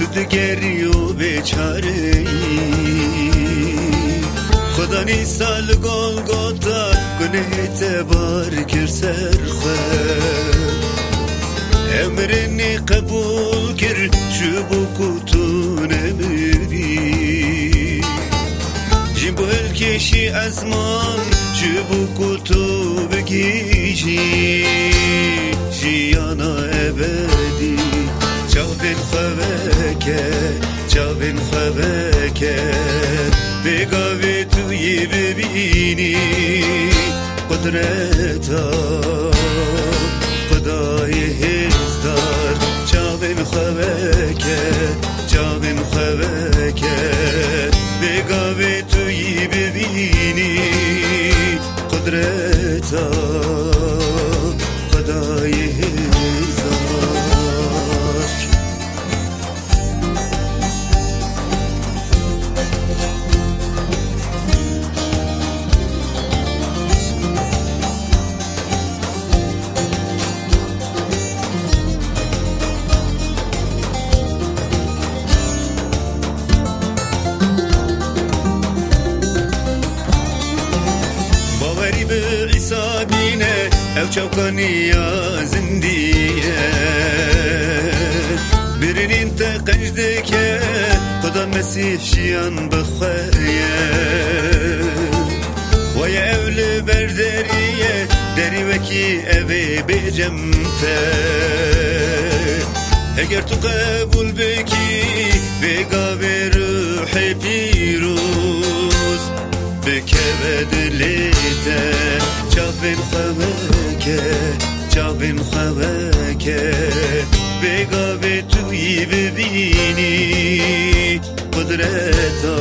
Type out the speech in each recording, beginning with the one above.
دگری و بیچاره خدا نیسال گلگوتا گنه تبار کر سرخه امرني قبول كر شبوكو تونمدي جيبو الكيشي أزمان شبوكو تو بكيشي جيانا أبدي جابن خبكة بقاوي توي ببيني قدرتا خدای هزدار جابن خبکه بگاوه توی ببینی قدرتا خدای هزدار سادينه او چوكانيا زنديه برين انت قجدك خدا مسيح شيان بخير ويا اول بردريه دري وكي ابي بجمته اگر تو قبول بكي بقى روحي بيروز بكبد ليته جابن خبکه بگاوه توی ببینی قدرتا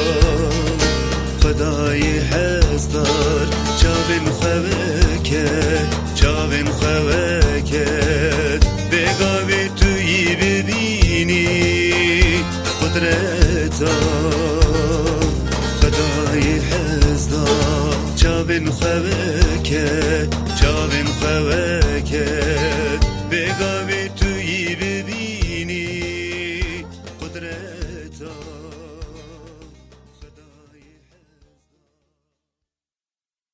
خدای هزدار جابن خبکه بگاوه توی ببینی قدرتا خدای هزدار جابن خبکه